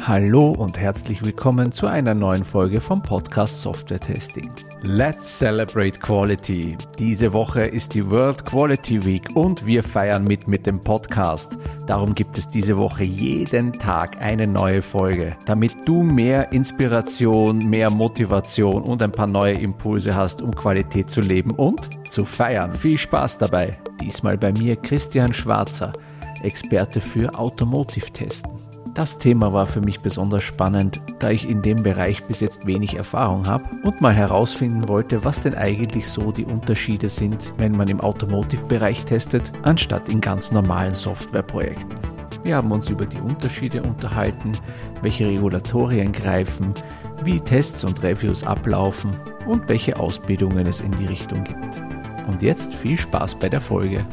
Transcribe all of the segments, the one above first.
Hallo und herzlich willkommen zu einer neuen Folge vom Podcast Software Testing. Let's celebrate quality. Diese Woche ist die World Quality Week und wir feiern mit dem Podcast. Darum gibt es diese Woche jeden Tag eine neue Folge, damit du mehr Inspiration, mehr Motivation und ein paar neue Impulse hast, um Qualität zu leben und zu feiern. Viel Spaß dabei. Diesmal bei mir Christian Schwarzer, Experte für Automotive-Testen. Das Thema war für mich besonders spannend, da ich in dem Bereich bis jetzt wenig Erfahrung habe und mal herausfinden wollte, was denn eigentlich so die Unterschiede sind, wenn man im Automotive-Bereich testet, anstatt in ganz normalen Softwareprojekten. Wir haben uns über die Unterschiede unterhalten, welche Regulatorien greifen, wie Tests und Reviews ablaufen und welche Ausbildungen es in die Richtung gibt. Und jetzt viel Spaß bei der Folge.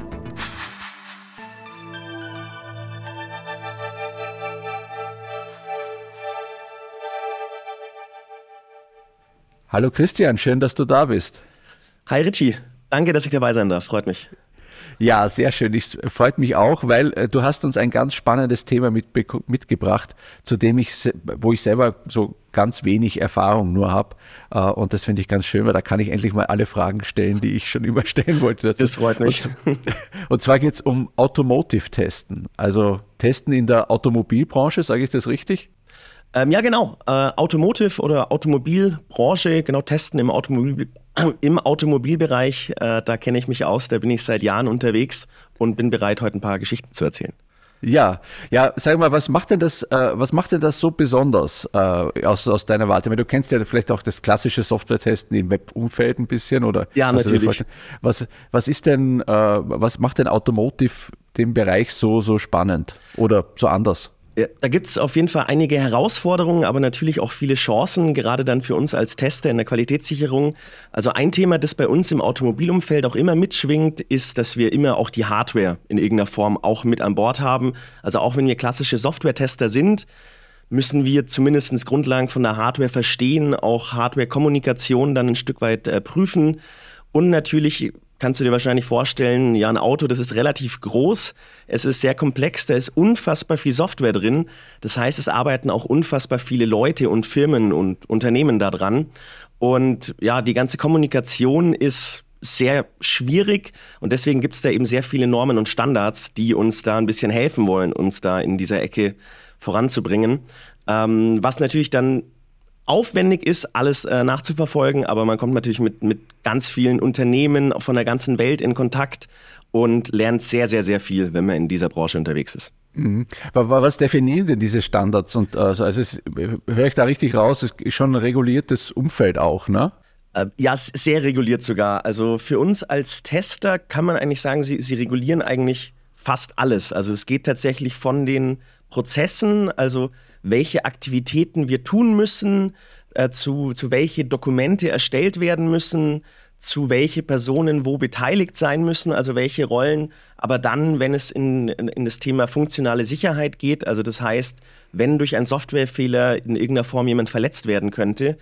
Hallo Christian, schön, dass du da bist. Hi Richie, danke, dass ich dabei sein darf, freut mich. Ja, sehr schön, freut mich auch, weil du hast uns ein ganz spannendes Thema mitgebracht, wo ich selber so ganz wenig Erfahrung nur habe, und das finde ich ganz schön, weil da kann ich endlich mal alle Fragen stellen, die ich schon immer stellen wollte dazu. Das freut mich. Und zwar geht es um Automotive-Testen, also Testen in der Automobilbranche, sage ich das richtig? Ja, genau. Automotive oder Automobilbranche, genau, Testen im Automobilbereich, da kenne ich mich aus, da bin ich seit Jahren unterwegs und bin bereit, heute ein paar Geschichten zu erzählen. Ja, sag mal, was macht denn das so besonders aus deiner Warte? Du kennst ja vielleicht auch das klassische Software-Testen im Web-Umfeld ein bisschen, oder? Ja, natürlich. Was macht denn Automotive den Bereich so spannend oder so anders? Ja, da gibt es auf jeden Fall einige Herausforderungen, aber natürlich auch viele Chancen, gerade dann für uns als Tester in der Qualitätssicherung. Also ein Thema, das bei uns im Automobilumfeld auch immer mitschwingt, ist, dass wir immer auch die Hardware in irgendeiner Form auch mit an Bord haben. Also auch wenn wir klassische Software-Tester sind, müssen wir zumindest Grundlagen von der Hardware verstehen, auch Hardware-Kommunikation dann ein Stück weit prüfen und natürlich kannst du dir wahrscheinlich vorstellen, ja, ein Auto, das ist relativ groß, es ist sehr komplex, da ist unfassbar viel Software drin. Das heißt, es arbeiten auch unfassbar viele Leute und Firmen und Unternehmen da dran. Und ja, die ganze Kommunikation ist sehr schwierig und deswegen gibt es da eben sehr viele Normen und Standards, die uns da ein bisschen helfen wollen, uns da in dieser Ecke voranzubringen. Was natürlich dann aufwendig ist, alles nachzuverfolgen, aber man kommt natürlich mit ganz vielen Unternehmen von der ganzen Welt in Kontakt und lernt sehr, sehr, sehr viel, wenn man in dieser Branche unterwegs ist. Mhm. Was definieren denn diese Standards? Und höre ich da richtig raus, es ist schon ein reguliertes Umfeld auch, ne? Ja, sehr reguliert sogar. Also für uns als Tester kann man eigentlich sagen, sie regulieren eigentlich fast alles. Also es geht tatsächlich von den Prozessen, also welche Aktivitäten wir tun müssen, zu welche Dokumente erstellt werden müssen, zu welche Personen wo beteiligt sein müssen, also welche Rollen. Aber dann, wenn es in das Thema funktionale Sicherheit geht, also das heißt, wenn durch einen Softwarefehler in irgendeiner Form jemand verletzt werden könnte,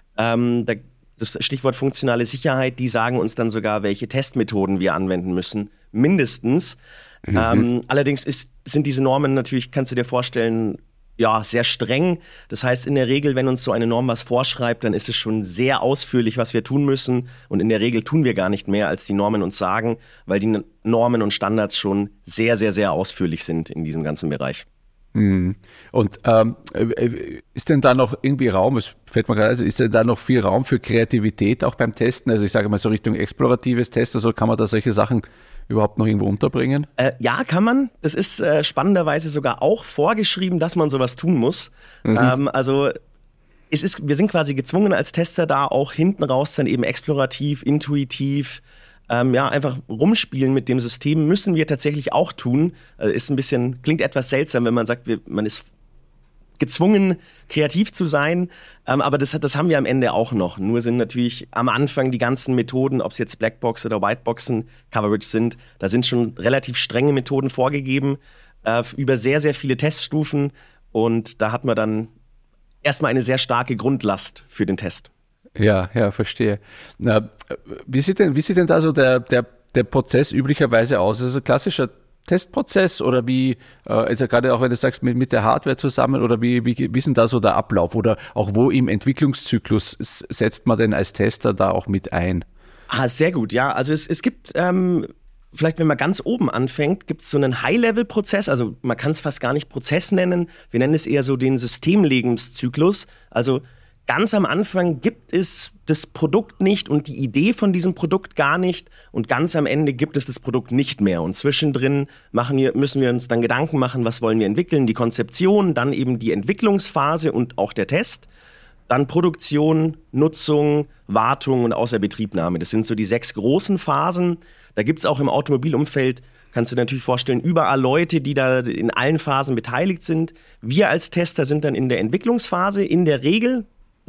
das Stichwort funktionale Sicherheit, die sagen uns dann sogar, welche Testmethoden wir anwenden müssen, mindestens. Allerdings sind diese Normen natürlich, kannst du dir vorstellen, ja, sehr streng. Das heißt, in der Regel, wenn uns so eine Norm was vorschreibt, dann ist es schon sehr ausführlich, was wir tun müssen. Und in der Regel tun wir gar nicht mehr, als die Normen uns sagen, weil die Normen und Standards schon sehr, sehr, sehr ausführlich sind in diesem ganzen Bereich. Und ist denn da noch irgendwie Raum, es fällt mir gerade, ist denn da noch viel Raum für Kreativität auch beim Testen? Also ich sage mal so Richtung exploratives Test, also kann man da solche Sachen überhaupt noch irgendwo unterbringen? Ja, kann man. Das ist spannenderweise sogar auch vorgeschrieben, dass man sowas tun muss. Also wir sind quasi gezwungen als Tester da auch hinten raus dann eben explorativ, intuitiv, einfach rumspielen mit dem System müssen wir tatsächlich auch tun. Klingt etwas seltsam, wenn man sagt, man ist gezwungen, kreativ zu sein, aber das haben wir am Ende auch noch. Nur sind natürlich am Anfang die ganzen Methoden, ob es jetzt Blackbox oder Whiteboxen Coverage sind, da sind schon relativ strenge Methoden vorgegeben, über sehr, sehr viele Teststufen und da hat man dann erstmal eine sehr starke Grundlast für den Test. Ja, verstehe. Wie sieht denn da so der Prozess üblicherweise aus? Also klassischer Testprozess oder wie, also gerade auch wenn du sagst, mit der Hardware zusammen oder wie ist denn da so der Ablauf oder auch wo im Entwicklungszyklus setzt man denn als Tester da auch mit ein? Sehr gut, ja. Also es gibt, vielleicht wenn man ganz oben anfängt, gibt es so einen High-Level-Prozess, also man kann es fast gar nicht Prozess nennen, wir nennen es eher so den Systemlebenszyklus. Also ganz am Anfang gibt es das Produkt nicht und die Idee von diesem Produkt gar nicht und ganz am Ende gibt es das Produkt nicht mehr. Und zwischendrin müssen wir uns dann Gedanken machen, was wollen wir entwickeln, die Konzeption, dann eben die Entwicklungsphase und auch der Test, dann Produktion, Nutzung, Wartung und Außerbetriebnahme. Das sind so die 6 großen Phasen. Da gibt es auch im Automobilumfeld, kannst du dir natürlich vorstellen, überall Leute, die da in allen Phasen beteiligt sind. Wir als Tester sind dann in der Entwicklungsphase in der Regel.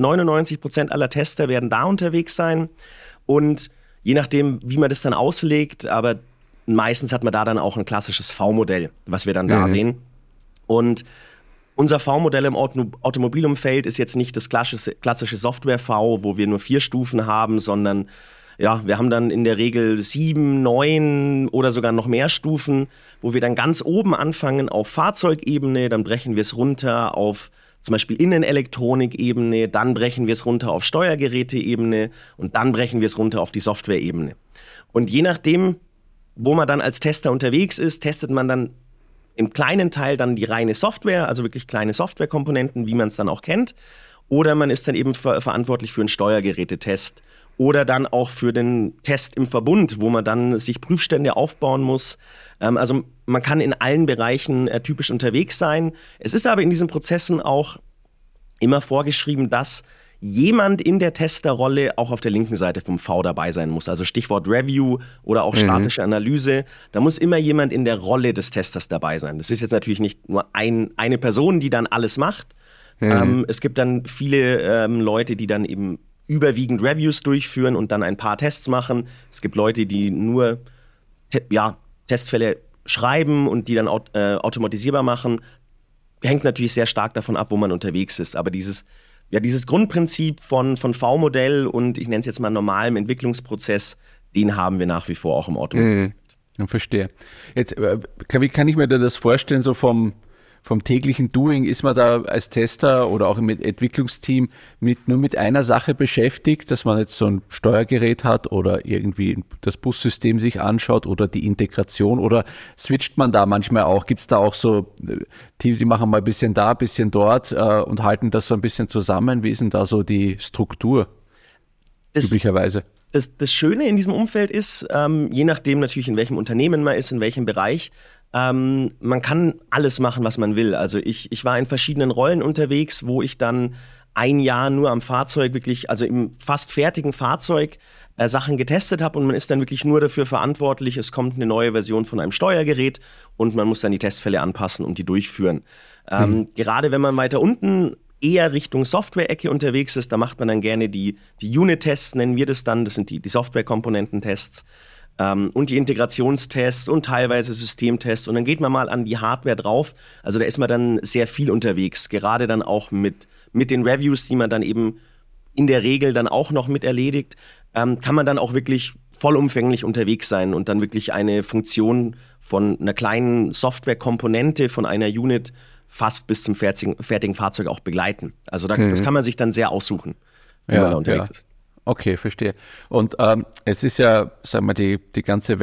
99% aller Tester werden da unterwegs sein und je nachdem, wie man das dann auslegt, aber meistens hat man da dann auch ein klassisches V-Modell, was wir dann da sehen. Und unser V-Modell im Automobilumfeld ist jetzt nicht das klassische Software-V, wo wir nur 4 Stufen haben, sondern ja, wir haben dann in der Regel 7, 9 oder sogar noch mehr Stufen, wo wir dann ganz oben anfangen auf Fahrzeugebene, dann brechen wir es runter auf zum Beispiel Innenelektronik-Ebene, dann brechen wir es runter auf Steuergeräte-Ebene und dann brechen wir es runter auf die Software-Ebene. Und je nachdem, wo man dann als Tester unterwegs ist, testet man dann im kleinen Teil dann die reine Software, also wirklich kleine Softwarekomponenten, wie man es dann auch kennt. Oder man ist dann eben verantwortlich für einen Steuergerätetest oder dann auch für den Test im Verbund, wo man dann sich Prüfstände aufbauen muss. Also man kann in allen Bereichen typisch unterwegs sein. Es ist aber in diesen Prozessen auch immer vorgeschrieben, dass jemand in der Testerrolle auch auf der linken Seite vom V dabei sein muss. Also Stichwort Review oder auch statische Analyse. Da muss immer jemand in der Rolle des Testers dabei sein. Das ist jetzt natürlich nicht nur eine Person, die dann alles macht. Es gibt dann viele Leute, die dann eben überwiegend Reviews durchführen und dann ein paar Tests machen. Es gibt Leute, die nur Testfälle schreiben und die dann automatisierbar machen. Hängt natürlich sehr stark davon ab, wo man unterwegs ist. Aber dieses Grundprinzip von V-Modell und ich nenne es jetzt mal normalem Entwicklungsprozess, den haben wir nach wie vor auch im Automobil. Ich verstehe. Jetzt, wie kann ich mir das vorstellen, so vom täglichen Doing? Ist man da als Tester oder auch im Entwicklungsteam nur mit einer Sache beschäftigt, dass man jetzt so ein Steuergerät hat oder irgendwie das Bussystem sich anschaut oder die Integration oder switcht man da manchmal auch? Gibt es da auch so Teams, die machen mal ein bisschen da, ein bisschen dort und halten das so ein bisschen zusammen? Wie ist denn da so die Struktur üblicherweise? Das Schöne in diesem Umfeld ist, je nachdem natürlich, in welchem Unternehmen man ist, in welchem Bereich, man kann alles machen, was man will. Also ich war in verschiedenen Rollen unterwegs, wo ich dann ein Jahr nur am Fahrzeug wirklich, also im fast fertigen Fahrzeug Sachen getestet habe und man ist dann wirklich nur dafür verantwortlich, es kommt eine neue Version von einem Steuergerät und man muss dann die Testfälle anpassen und die durchführen. Gerade wenn man weiter unten eher Richtung Software-Ecke unterwegs ist, da macht man dann gerne die Unit-Tests, nennen wir das dann, das sind die Software-Komponenten-Tests. Und die Integrationstests und teilweise Systemtests und dann geht man mal an die Hardware drauf. Also da ist man dann sehr viel unterwegs, gerade dann auch mit den Reviews, die man dann eben in der Regel dann auch noch mit erledigt, kann man dann auch wirklich vollumfänglich unterwegs sein und dann wirklich eine Funktion von einer kleinen Softwarekomponente von einer Unit fast bis zum fertigen Fahrzeug auch begleiten. Also das kann man sich dann sehr aussuchen, wenn man da unterwegs ist. Okay, verstehe. Und es ist ja, sagen wir, die ganze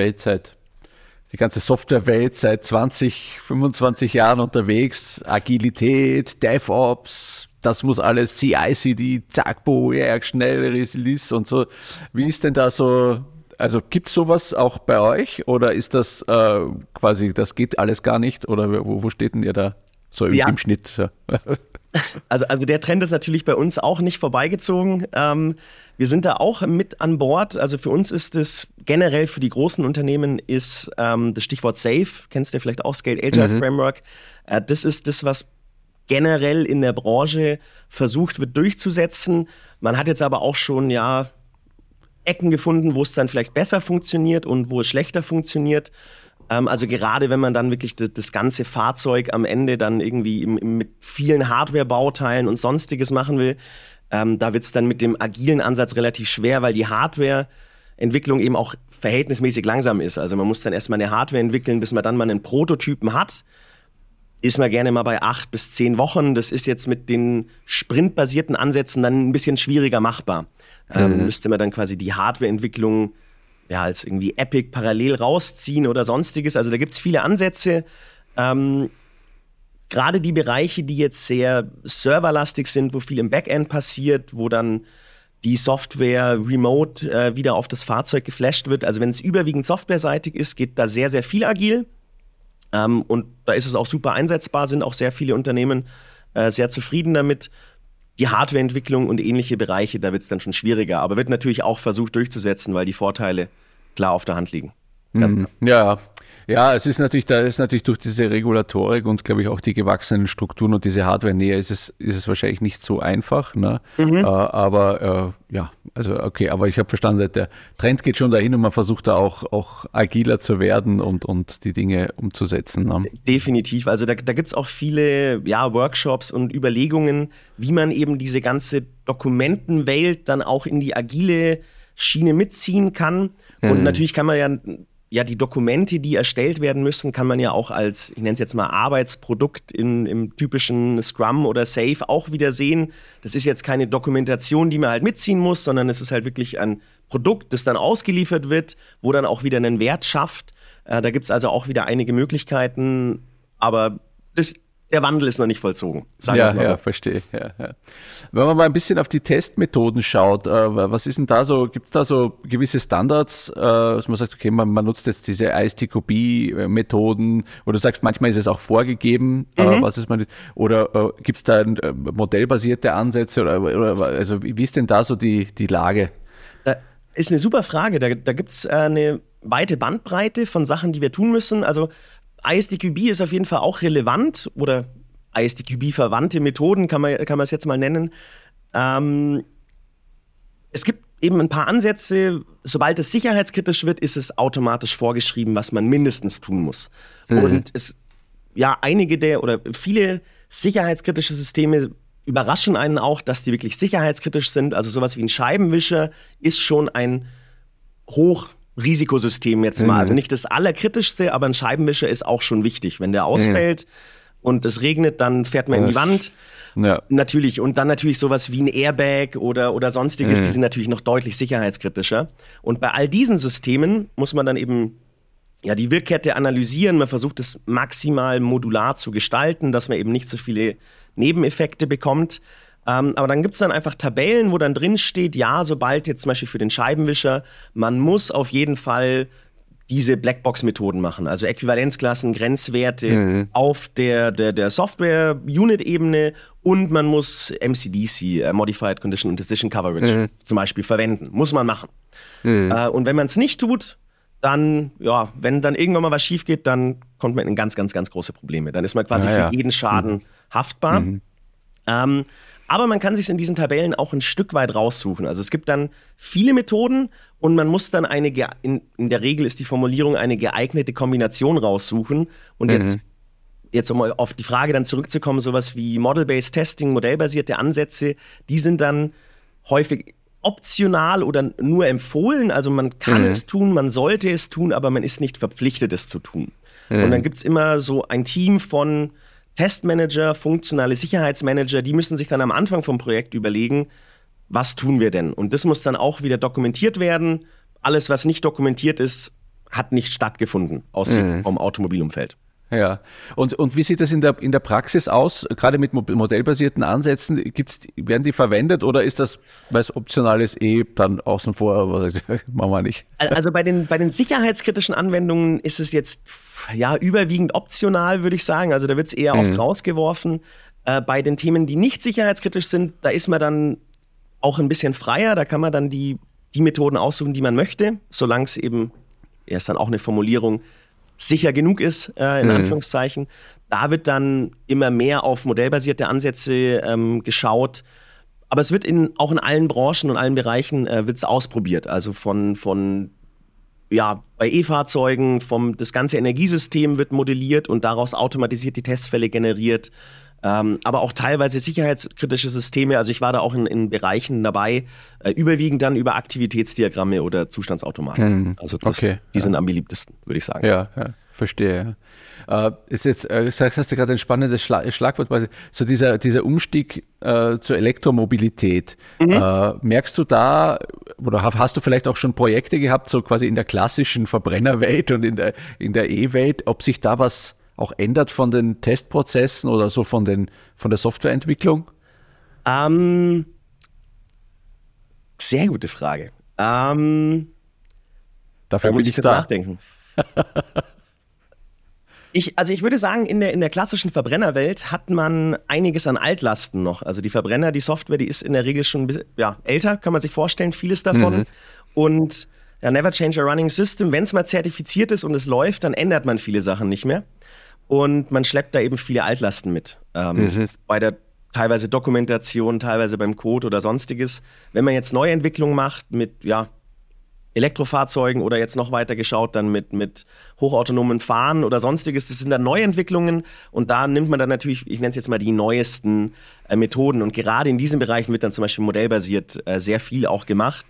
Softwarewelt seit 20, 25 Jahren unterwegs. Agilität, DevOps, das muss alles CI/CD, zack, schnell Release und so. Wie ist denn da so, also gibt es sowas auch bei euch oder ist das quasi, das geht alles gar nicht oder wo steht denn ihr da so im Schnitt? Ja. Also der Trend ist natürlich bei uns auch nicht vorbeigezogen. Wir sind da auch mit an Bord. Also für uns ist es generell für die großen Unternehmen ist das Stichwort SAFe, kennst du vielleicht auch, Scaled Agile Framework. Das ist das, was generell in der Branche versucht wird durchzusetzen. Man hat jetzt aber auch schon Ecken gefunden, wo es dann vielleicht besser funktioniert und wo es schlechter funktioniert. Also gerade wenn man dann wirklich das ganze Fahrzeug am Ende dann irgendwie mit vielen Hardware-Bauteilen und Sonstiges machen will, da wird es dann mit dem agilen Ansatz relativ schwer, weil die Hardware Entwicklung eben auch verhältnismäßig langsam ist. Also man muss dann erstmal eine Hardware entwickeln, bis man dann mal einen Prototypen hat. Ist man gerne mal bei 8 bis 10 Wochen. Das ist jetzt mit den sprintbasierten Ansätzen dann ein bisschen schwieriger machbar. Müsste man dann quasi die Hardwareentwicklung als irgendwie Epic parallel rausziehen oder sonstiges. Also da gibt es viele Ansätze. Gerade die Bereiche, die jetzt sehr serverlastig sind, wo viel im Backend passiert, wo dann die Software remote wieder auf das Fahrzeug geflasht wird. Also wenn es überwiegend softwareseitig ist, geht da sehr, sehr viel agil. Und da ist es auch super einsetzbar, sind auch sehr viele Unternehmen sehr zufrieden damit. Die Hardwareentwicklung und ähnliche Bereiche, da wird es dann schon schwieriger. Aber wird natürlich auch versucht durchzusetzen, weil die Vorteile klar auf der Hand liegen. Ja, es ist natürlich, da ist natürlich durch diese Regulatorik und glaube ich auch die gewachsenen Strukturen und diese Hardware-Nähe ist es wahrscheinlich nicht so einfach. Ne? Aber ich habe verstanden, der Trend geht schon dahin und man versucht da auch agiler zu werden und die Dinge umzusetzen. Ne? Definitiv. Also da gibt es auch viele Workshops und Überlegungen, wie man eben diese ganze Dokumentenwelt dann auch in die agile Schiene mitziehen kann. Und natürlich kann man die Dokumente, die erstellt werden müssen, kann man ja auch als, ich nenne es jetzt mal Arbeitsprodukt im typischen Scrum oder Safe auch wieder sehen. Das ist jetzt keine Dokumentation, die man halt mitziehen muss, sondern es ist halt wirklich ein Produkt, das dann ausgeliefert wird, wo dann auch wieder einen Wert schafft. Da gibt es also auch wieder einige Möglichkeiten, aber der Wandel ist noch nicht vollzogen. Ja, verstehe. Ja. Wenn man mal ein bisschen auf die Testmethoden schaut, was ist denn da so, gibt es da so gewisse Standards, dass man sagt, okay, man nutzt jetzt diese ISTQB-Methoden oder du sagst, manchmal ist es auch vorgegeben, oder gibt es da modellbasierte Ansätze oder also wie ist denn da so die Lage? Da ist eine super Frage, da gibt es eine weite Bandbreite von Sachen, die wir tun müssen, also ISTQB ist auf jeden Fall auch relevant oder ISTQB-verwandte Methoden kann man es jetzt mal nennen. Es gibt eben ein paar Ansätze. Sobald es sicherheitskritisch wird, ist es automatisch vorgeschrieben, was man mindestens tun muss. Und viele sicherheitskritische Systeme überraschen einen auch, dass die wirklich sicherheitskritisch sind. Also sowas wie ein Scheibenwischer ist schon ein Hochrisikosystem jetzt mal. Also nicht das Allerkritischste, aber ein Scheibenwischer ist auch schon wichtig. Wenn der ausfällt und es regnet, dann fährt man in die Wand. Ja. Natürlich. Und dann natürlich sowas wie ein Airbag oder sonstiges, die sind natürlich noch deutlich sicherheitskritischer. Und bei all diesen Systemen muss man dann eben die Wirkkette analysieren. Man versucht es maximal modular zu gestalten, dass man eben nicht so viele Nebeneffekte bekommt. Aber dann gibt es dann einfach Tabellen, wo dann drin steht, sobald jetzt zum Beispiel für den Scheibenwischer, man muss auf jeden Fall diese Blackbox-Methoden machen, also Äquivalenzklassen, Grenzwerte auf der Software-Unit-Ebene und man muss MCDC, Modified Condition and Decision Coverage, zum Beispiel verwenden. Muss man machen. Und wenn man es nicht tut, dann, wenn dann irgendwann mal was schief geht, dann kommt man in ganz, ganz, ganz große Probleme. Dann ist man quasi für jeden Schaden haftbar. Aber man kann sich in diesen Tabellen auch ein Stück weit raussuchen. Also es gibt dann viele Methoden und man muss dann in der Regel ist die Formulierung eine geeignete Kombination raussuchen. Und jetzt um auf die Frage dann zurückzukommen, sowas wie Model-Based Testing, modellbasierte Ansätze, die sind dann häufig optional oder nur empfohlen. Also man kann es tun, man sollte es tun, aber man ist nicht verpflichtet, es zu tun. Und dann gibt es immer so ein Team von Testmanager, funktionale Sicherheitsmanager, die müssen sich dann am Anfang vom Projekt überlegen, was tun wir denn? Und das muss dann auch wieder dokumentiert werden. Alles, was nicht dokumentiert ist, hat nicht stattgefunden vom Automobilumfeld. Ja, und wie sieht das in der Praxis aus, gerade mit modellbasierten Ansätzen, werden die verwendet oder ist das, weil es optional ist, dann außen vor, aber machen wir nicht? Also bei den sicherheitskritischen Anwendungen ist es jetzt überwiegend optional, würde ich sagen, also da wird es eher oft rausgeworfen. Bei den Themen, die nicht sicherheitskritisch sind, da ist man dann auch ein bisschen freier, da kann man dann die Methoden aussuchen, die man möchte, solange es eben, ist dann auch eine Formulierung, sicher genug ist, in Anführungszeichen. Da wird dann immer mehr auf modellbasierte Ansätze geschaut. Aber es wird auch in allen Branchen und allen Bereichen wird's ausprobiert. Also bei E-Fahrzeugen, das ganze Energiesystem wird modelliert und daraus automatisiert die Testfälle generiert. aber auch teilweise sicherheitskritische Systeme. Also ich war da auch in Bereichen dabei, überwiegend dann über Aktivitätsdiagramme oder Zustandsautomaten. Also die sind am beliebtesten, würde ich sagen. Ja, verstehe. Ist jetzt, hast du gerade ein spannendes Schlagwort, so dieser Umstieg zur Elektromobilität. Merkst du da, oder hast du vielleicht auch schon Projekte gehabt, so quasi in der klassischen Verbrennerwelt und in der E-Welt, ob sich da was auch ändert von den Testprozessen oder so von der Softwareentwicklung? Sehr gute Frage. Dafür bin ich jetzt da. Nachdenken. Ich würde sagen, in der klassischen Verbrennerwelt hat man einiges an Altlasten noch. Also die Verbrenner, die Software, die ist in der Regel schon älter, kann man sich vorstellen, vieles davon. Und never change a running system. Wenn es mal zertifiziert ist und es läuft, dann ändert man viele Sachen nicht mehr. Und man schleppt da eben viele Altlasten mit. Bei der teilweise Dokumentation, teilweise beim Code oder sonstiges. Wenn man jetzt Neuentwicklungen macht mit Elektrofahrzeugen oder jetzt noch weiter geschaut, dann mit hochautonomen Fahren oder sonstiges. Das sind dann Neuentwicklungen und da nimmt man dann natürlich, ich nenne es jetzt mal die neuesten Methoden. Und gerade in diesen Bereichen wird dann zum Beispiel modellbasiert sehr viel auch gemacht.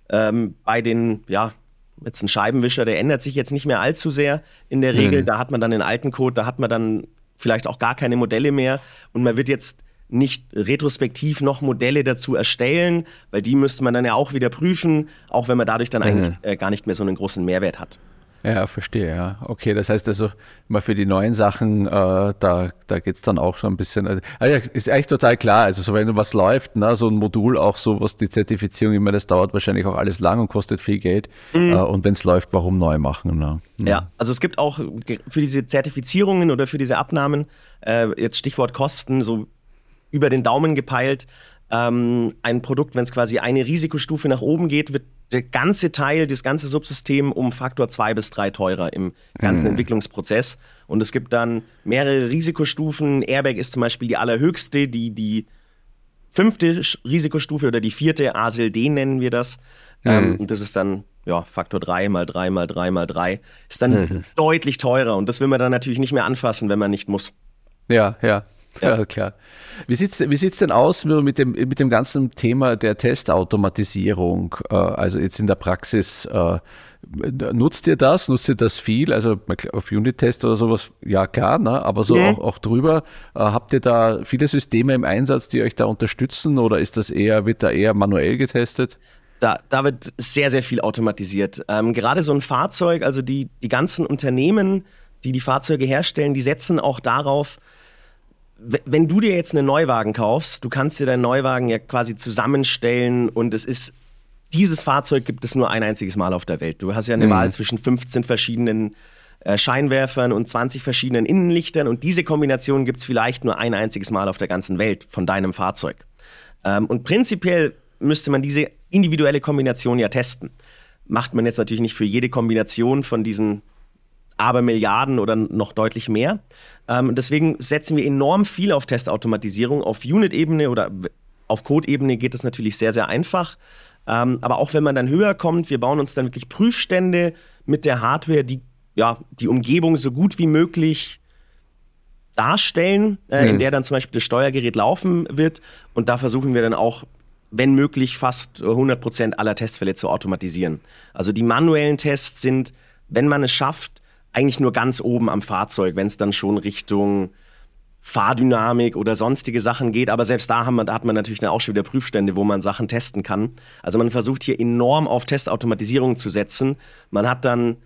Bei den, jetzt ein Scheibenwischer, der ändert sich jetzt nicht mehr allzu sehr in der Regel. Da hat man dann den alten Code, da hat man dann vielleicht auch gar keine Modelle mehr und man wird jetzt nicht retrospektiv noch Modelle dazu erstellen, weil die müsste man dann ja auch wieder prüfen, auch wenn man dadurch dann eigentlich gar nicht mehr so einen großen Mehrwert hat. Ja, verstehe, ja. Okay, das heißt also, mal für die neuen Sachen, da geht's dann auch so ein bisschen, ist eigentlich total klar, also so wenn was läuft, so ein Modul auch so, was die Zertifizierung immer, das dauert wahrscheinlich auch alles lang und kostet viel Geld und wenn es läuft, warum neu machen? Ne? Ja, also es gibt auch für diese Zertifizierungen oder für diese Abnahmen, jetzt Stichwort Kosten, so über den Daumen gepeilt, ein Produkt, wenn es quasi eine Risikostufe nach oben geht, wird der ganze Teil, das ganze Subsystem um Faktor 2 bis 3 teurer im ganzen Entwicklungsprozess. Und es gibt dann mehrere Risikostufen. Airbag ist zum Beispiel die allerhöchste, die 5. Risikostufe oder die 4. ASIL-D nennen wir das. Und das ist dann Faktor 3 mal 3 mal 3 mal 3. Ist dann deutlich teurer. Und das will man dann natürlich nicht mehr anfassen, wenn man nicht muss. Ja, klar. Wie sieht's denn aus mit dem ganzen Thema der Testautomatisierung? Also jetzt in der Praxis, nutzt ihr das viel? Also auf Unit-Test oder sowas, ja klar, ne? Aber so auch drüber, habt ihr da viele Systeme im Einsatz, die euch da unterstützen oder wird da eher manuell getestet? Da wird sehr, sehr viel automatisiert. Gerade so ein Fahrzeug, also die ganzen Unternehmen, die Fahrzeuge herstellen, die setzen auch darauf, wenn du dir jetzt einen Neuwagen kaufst, du kannst dir deinen Neuwagen ja quasi zusammenstellen und dieses Fahrzeug gibt es nur ein einziges Mal auf der Welt. Du hast ja eine Wahl zwischen 15 verschiedenen Scheinwerfern und 20 verschiedenen Innenlichtern und diese Kombination gibt es vielleicht nur ein einziges Mal auf der ganzen Welt von deinem Fahrzeug. Und prinzipiell müsste man diese individuelle Kombination ja testen. Macht man jetzt natürlich nicht für jede Kombination von diesen Abermilliarden oder noch deutlich mehr. Deswegen setzen wir enorm viel auf Testautomatisierung. Auf Unit-Ebene oder auf Code-Ebene geht das natürlich sehr, sehr einfach. Aber auch wenn man dann höher kommt, wir bauen uns dann wirklich Prüfstände mit der Hardware, die die Umgebung so gut wie möglich darstellen, in der dann zum Beispiel das Steuergerät laufen wird. Und da versuchen wir dann auch, wenn möglich, fast 100% aller Testfälle zu automatisieren. Also die manuellen Tests sind, wenn man es schafft, eigentlich nur ganz oben am Fahrzeug, wenn es dann schon Richtung Fahrdynamik oder sonstige Sachen geht. Aber selbst da hat man natürlich dann auch schon wieder Prüfstände, wo man Sachen testen kann. Also man versucht hier enorm auf Testautomatisierung zu setzen. Man hat dann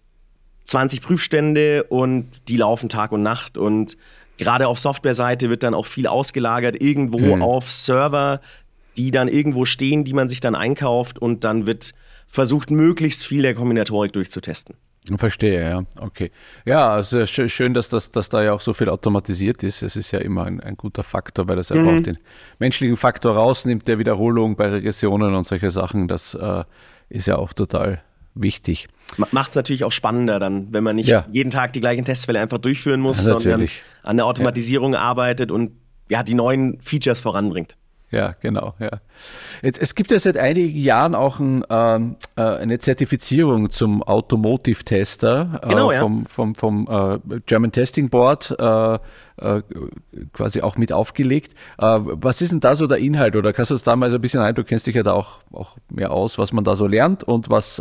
20 Prüfstände und die laufen Tag und Nacht. Und gerade auf Softwareseite wird dann auch viel ausgelagert, irgendwo auf Server, die dann irgendwo stehen, die man sich dann einkauft. Und dann wird versucht, möglichst viel der Kombinatorik durchzutesten. Verstehe, ja, okay. Ja, also schön, dass da ja auch so viel automatisiert ist. Es ist ja immer ein guter Faktor, weil das einfach auch den menschlichen Faktor rausnimmt, der Wiederholung bei Regressionen und solche Sachen. Das ist ja auch total wichtig. Macht es natürlich auch spannender dann, wenn man nicht jeden Tag die gleichen Testfälle einfach durchführen muss, sondern an der Automatisierung arbeitet und die neuen Features voranbringt. Ja, genau. Ja. Es gibt ja seit einigen Jahren auch eine Zertifizierung zum Automotive-Tester Genau, ja. vom German Testing Board quasi auch mit aufgelegt. Was ist denn da so der Inhalt? Oder kannst du uns da mal so ein bisschen du kennst dich ja da auch mehr aus, was man da so lernt und was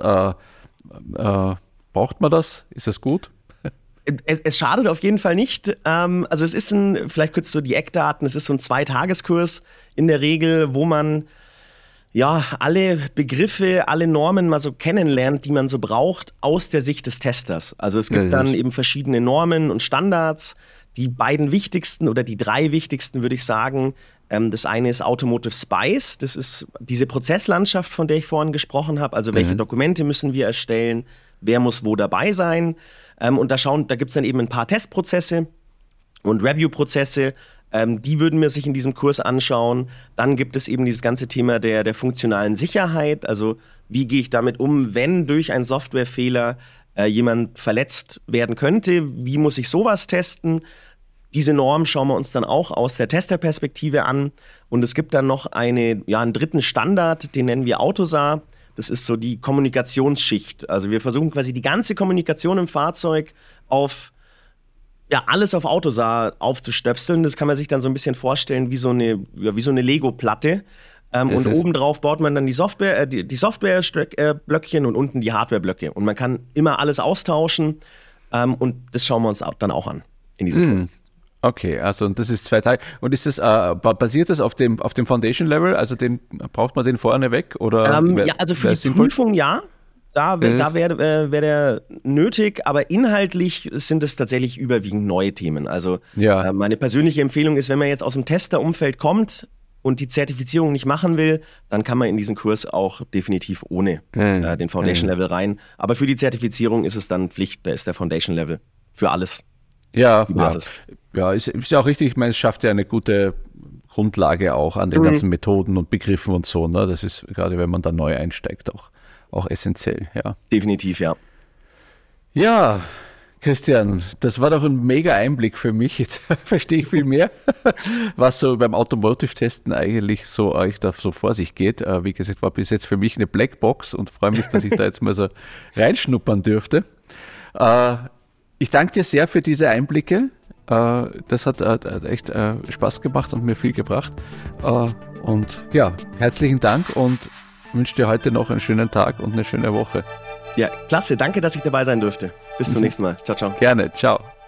braucht man das? Ist das gut? Es schadet auf jeden Fall nicht. Also es ist vielleicht kurz so die Eckdaten, es ist so ein 2-Tageskurs in der Regel, wo man ja alle Begriffe, alle Normen mal so kennenlernt, die man so braucht aus der Sicht des Testers. Also es gibt dann eben verschiedene Normen und Standards. Die beiden wichtigsten oder die 3 wichtigsten, würde ich sagen, das eine ist Automotive Spice. Das ist diese Prozesslandschaft, von der ich vorhin gesprochen habe. Also welche Dokumente müssen wir erstellen, wer muss wo dabei sein. Und da gibt es dann eben ein paar Testprozesse und Review-Prozesse, die würden wir sich in diesem Kurs anschauen. Dann gibt es eben dieses ganze Thema der funktionalen Sicherheit, also wie gehe ich damit um, wenn durch einen Softwarefehler jemand verletzt werden könnte, wie muss ich sowas testen? Diese Norm schauen wir uns dann auch aus der Testerperspektive an und es gibt dann noch einen 3. Standard, den nennen wir Autosar. Das ist so die Kommunikationsschicht. Also wir versuchen quasi die ganze Kommunikation im Fahrzeug alles auf Autosar aufzustöpseln. Das kann man sich dann so ein bisschen vorstellen wie so eine Lego-Platte. Und obendrauf baut man dann die Softwareblöckchen und unten die Hardwareblöcke. Und man kann immer alles austauschen. Und das schauen wir uns dann auch an in diesem Kurs. Okay, also das ist 2 Tage. Und ist das basiert das auf dem Foundation Level? Also braucht man den vorne weg? Oder also für die Prüfung ja. Da wäre der nötig, aber inhaltlich sind es tatsächlich überwiegend neue Themen. Also meine persönliche Empfehlung ist, wenn man jetzt aus dem Testerumfeld kommt und die Zertifizierung nicht machen will, dann kann man in diesen Kurs auch definitiv ohne den Foundation Level rein. Aber für die Zertifizierung ist es dann Pflicht, da ist der Foundation Level für alles. Ja, ist ja auch richtig. Ich meine, es schafft ja eine gute Grundlage auch an den ganzen Methoden und Begriffen und so. Ne? Das ist gerade, wenn man da neu einsteigt, auch essentiell. Ja. Definitiv, ja. Ja, Christian, das war doch ein mega Einblick für mich. Jetzt verstehe ich viel mehr, was so beim Automotive-Testen eigentlich so vor sich geht. Wie gesagt, war bis jetzt für mich eine Blackbox und freue mich, dass ich da jetzt mal so reinschnuppern dürfte. Ich danke dir sehr für diese Einblicke. Das hat echt Spaß gemacht und mir viel gebracht. Und ja, herzlichen Dank und wünsche dir heute noch einen schönen Tag und eine schöne Woche. Ja, klasse. Danke, dass ich dabei sein durfte. Bis zum nächsten Mal. Ciao, ciao. Gerne. Ciao.